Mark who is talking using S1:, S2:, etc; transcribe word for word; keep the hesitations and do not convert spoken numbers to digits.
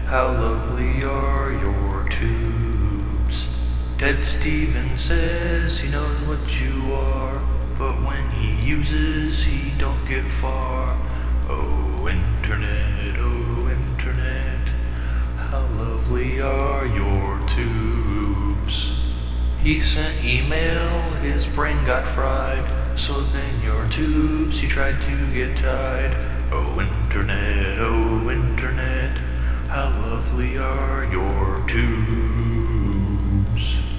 S1: How lovely are your tubes. Ted Stevens says he knows what you are, but when he uses, he don't get far. Oh, internet, oh, internet, how lovely are your tubes. He sent email, his brain got fried, so then your tubes he tried to get tied. Oh, internet, oh, internet, how lovely are your tubes.